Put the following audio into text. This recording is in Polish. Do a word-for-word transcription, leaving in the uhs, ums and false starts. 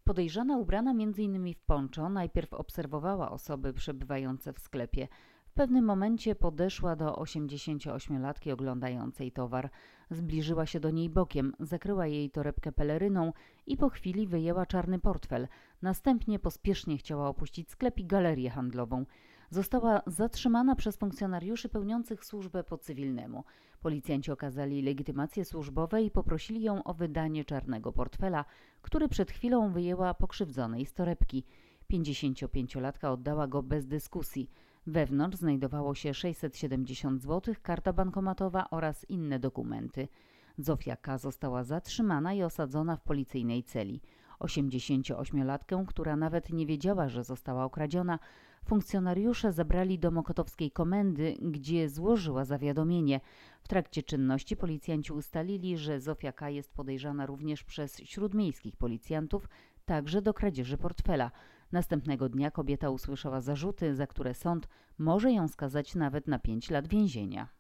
Podejrzana, ubrana między innymi w ponczo, najpierw obserwowała osoby przebywające w sklepie. W pewnym momencie podeszła do osiemdziesięcioośmiolatki oglądającej towar. Zbliżyła się do niej bokiem, zakryła jej torebkę peleryną i po chwili wyjęła czarny portfel. Następnie pospiesznie chciała opuścić sklep i galerię handlową. Została zatrzymana przez funkcjonariuszy pełniących służbę po cywilnemu. Policjanci okazali legitymacje służbowe i poprosili ją o wydanie czarnego portfela, który przed chwilą wyjęła pokrzywdzonej z torebki. Pięćdziesięciopięciolatka oddała go bez dyskusji. Wewnątrz znajdowało się sześćset siedemdziesiąt złotych, karta bankomatowa oraz inne dokumenty. Zofia K. została zatrzymana i osadzona w policyjnej celi. osiemdziesięcioośmiolatkę, która nawet nie wiedziała, że została okradziona, funkcjonariusze zabrali do mokotowskiej komendy, gdzie złożyła zawiadomienie. W trakcie czynności policjanci ustalili, że Zofia K. jest podejrzana również przez śródmiejskich policjantów, także do kradzieży portfela. Następnego dnia kobieta usłyszała zarzuty, za które sąd może ją skazać nawet na pięć lat więzienia.